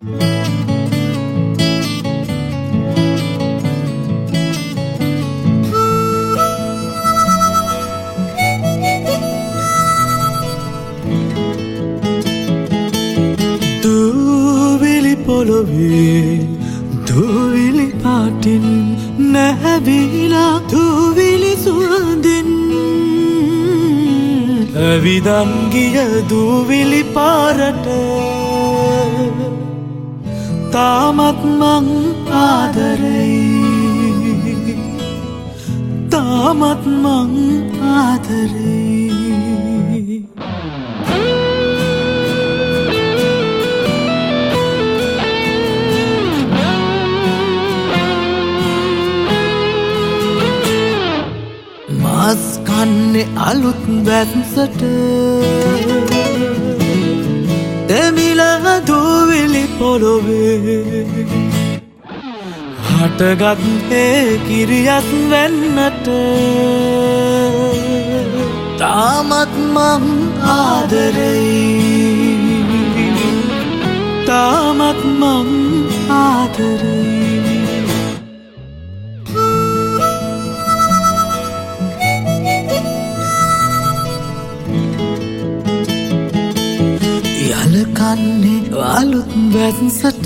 දූවිලි පොළොවේ දූවිලි පාටින් නැහැවිලා දූවිලි සුවඳින් ඇවිදන් ගිය දූවිලි පාරට තාමත් මං ආදරෙයි තාමත් මං ආදරෙයි මාස් කන්නේ අලුත් වැත්සට දෙමිලා දූවිලි පොළොවේ හටගත් ඒ කිරියත් වෙන්නට තාමත් මං ආදරෙයි තාමත් මං ආදරෙයි යලකන්නේ අලුත් වැත්සට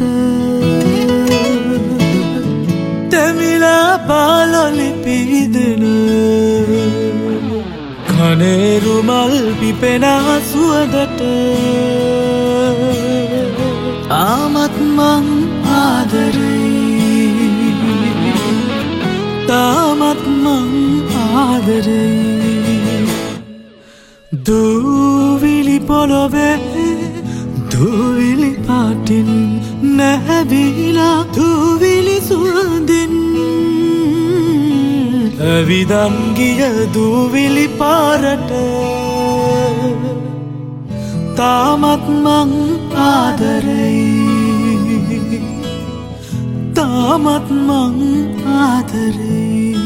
දෙමිලා පාලොලි පිදෙන කනේරු මල් පිපෙන සුවඳට තාමත් මං ආදරෙයි තාමත් මං ආදරෙයි දූවිලි පොළොවේ දූවිලි පාටින් නැහැවිලා දූවිලි සුවඳින් ඇවිදන් ගිය දූවිලි පාරට තාමත් මං ආදරෙයි තාමත් මං ආදරෙයි